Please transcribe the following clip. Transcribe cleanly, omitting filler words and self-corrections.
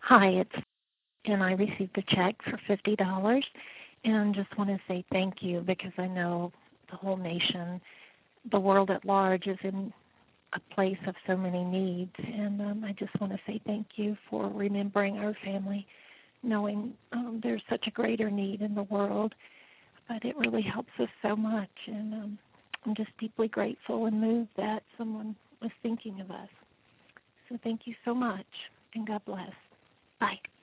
Hi, and I received a check for $50, and just want to say thank you because I know the whole nation, the world at large, is in a place of so many needs, and I just want to say thank you for remembering our family, knowing there's such a greater need in the world, but it really helps us so much, and I'm just deeply grateful and moved that someone was thinking of us. So thank you so much, and God bless. Bye.